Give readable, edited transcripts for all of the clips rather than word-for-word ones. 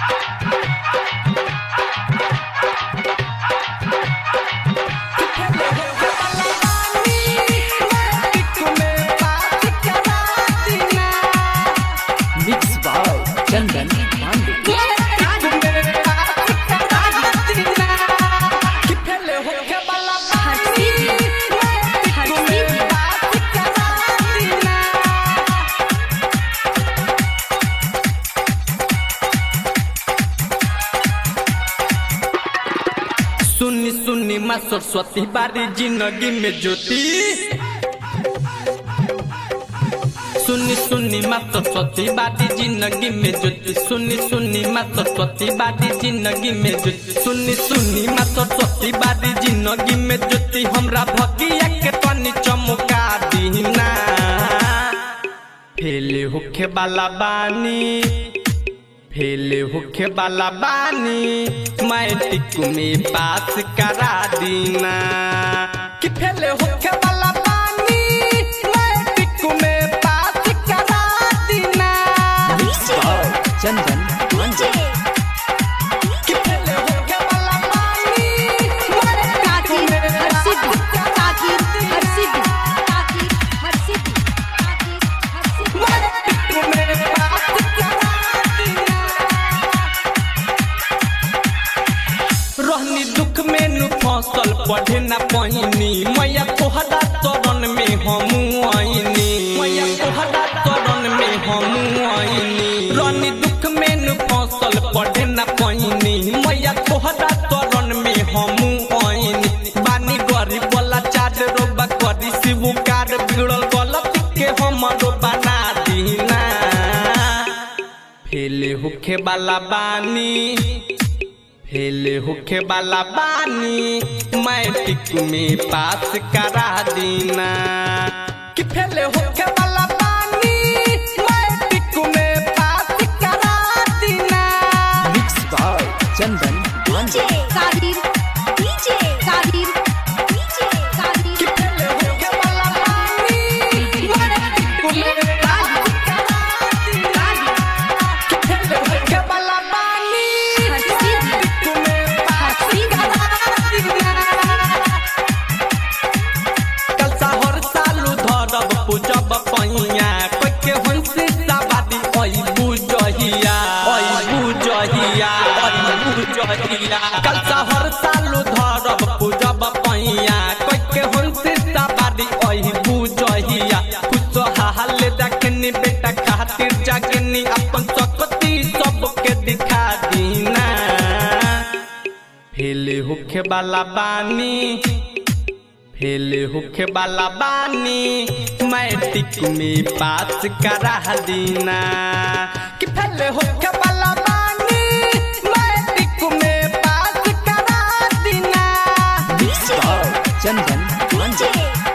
चंदन पांडे सुन्नी सुन्नी माँ सरस्वती बारी जिंदगी में ज्योति सुन्नी सुन्नी माँ सरस्वती बारी जिंदगी में ज्योति सुन्नी सुन्नी माँ सरस्वती बारी जिंदगी में ज्योति सुन्नी सुन्नी माँ सरस्वती बारी जिंदगी में ज्योति हमरा भगिया के तनी चमका दीना फेले होखे वाला बानी फेले होखे वाला बानी मैट्रिक में पास करा दीना कि फेले होखे वाला बानी मैट्रिक में पास करा दीना चंदन पांडे कि फेले होखे वाला बानी मैट्रिक में रहनी दुख में नु फसल पढ़े न पहिनी मैया तोहरा चरण में हम आईनी मैया तोहरा चरण में हम आईनी रहनी दुख में नु फसल पढ़े न पहिनी मैया तोहरा चरण में हम आईनी बानी गरीब वाला चार रोबा करी शिवकार बिगड़ल गलती के हमरो बना दीना फेले होखे वाला बानी फेले होखे वाला बानी मैट्रिक में पास करा दीना कि फेले होखे वाला बानी मैट्रिक में पास करा दीना चंदन पांडे कि फेले होखे वाला बानी मैट्रिक में पास करा दीना कि फेले होखे वाला बानी पूजब पैया के हंसी सवादी बुझहिया कल हर सालू धरब पूजब पैया के हंसी सवादी बुझहिया कुछ हाल देखनी बेटा खातिर जागनी अपन शक्ति सबके दिखा दीना फेले होखे वाला बानी फेले होखे वाला बानी मैट्रिक में पास करा दीना कि फेले होखे वाला बानी मैट्रिक में पास करा दीना चंदन पांडे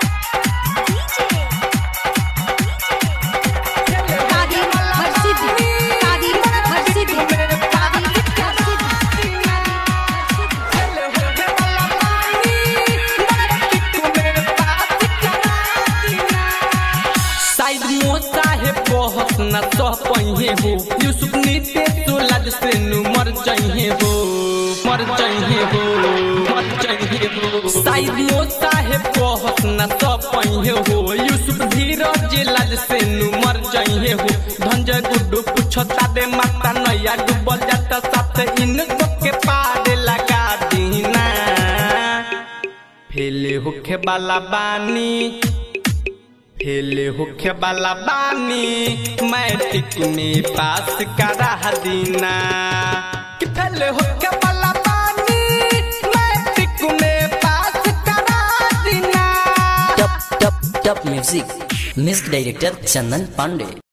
न सह पहिए हो यूसुफ नीते सोलज से नु मर चाहिए हो मर चाहिए हो मर चाहिए हो साइद मो साहेब कहत न सह पहिए हो यूसुफ धीरज लज से नु मर चाहिए हो धंजय गुड्डू पूछता दे माता नैया डूबल जाता साथ इनको के पार लगा दीना फेले होखे वाला बानी फेले होखे वाला बानी मैट्रिक में पास करा दीना कि फेले होखे वाला बानी मैट्रिक में पास करा दीना top music music director Chandan Pandey.